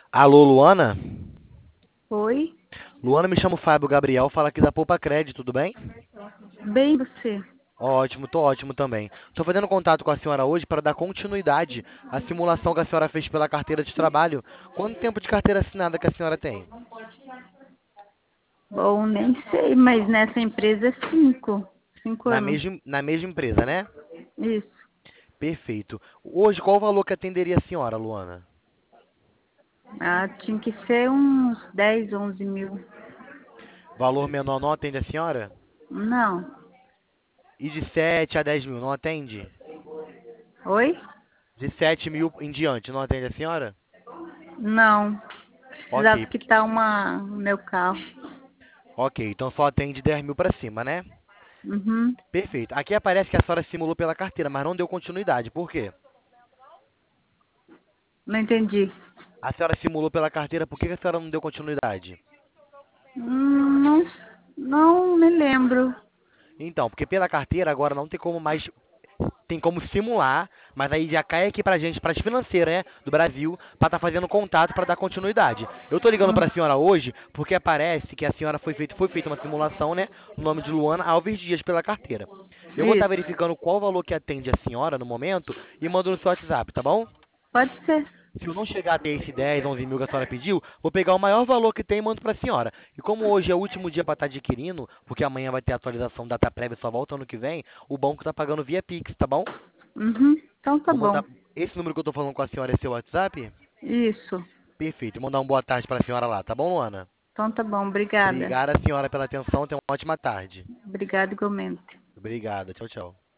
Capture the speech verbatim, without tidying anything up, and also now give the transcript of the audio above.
Alô, Luana? Oi, Luana, me chamo Fábio Gabriel, fala aqui da Poupa Crédito, tudo bem? bem você. Ótimo, tô ótimo também. Estou fazendo contato com a senhora hoje para dar continuidade à simulação que a senhora fez pela carteira de trabalho. Quanto tempo de carteira assinada que a senhora tem? Bom, nem sei, mas nessa empresa é cinco. Cinco Na anos. mesma, na mesma empresa, né? Isso. Perfeito. Hoje, qual o valor que atenderia a senhora, Luana? Ah, tinha que ser uns dez, onze mil. Valor menor não atende a senhora? Não. E de sete a dez mil, não atende? Oi? De sete mil em diante, não atende a senhora? Não. Precisava Ok, quitar uma, o meu carro. ok, então só atende dez mil para cima, né? Uhum. Perfeito. Aqui aparece que a senhora simulou pela carteira, mas não deu continuidade. Por quê? Não entendi. A senhora simulou pela carteira, por que que a senhora não deu continuidade? Hum, não, não me lembro. Então, porque pela carteira agora não tem como mais. Tem como simular, mas aí já cai aqui pra gente, para as financeiras, né, do Brasil, para estar fazendo contato para dar continuidade. Eu tô ligando Hum, para a senhora hoje porque aparece que a senhora foi feita foi feita uma simulação, né, no nome de Luana Alves Dias pela carteira. Eu vou estar Isso. verificando qual o valor que atende a senhora no momento e mando no seu WhatsApp, tá bom? Pode ser. Se eu não chegar a ter esse dez, onze mil que a senhora pediu, vou pegar o maior valor que tem e mando para a senhora. E como hoje é o último dia para estar adquirindo, porque amanhã vai ter atualização data prévia, só volta ano que vem, o banco está pagando via Pix, tá bom? Uhum. Então tá Vou bom. mandar. Esse número que eu estou falando com a senhora é seu WhatsApp? Isso. Perfeito. Vou mandar uma boa tarde para a senhora lá, tá bom, Luana? Então tá bom. Obrigada. Obrigada, senhora, pela atenção. Tenha uma ótima tarde. Obrigada igualmente. Obrigada. Tchau, tchau.